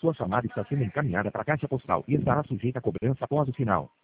Sua chamada está sendo encaminhada para a caixa postal e estará sujeita a cobrança após o sinal.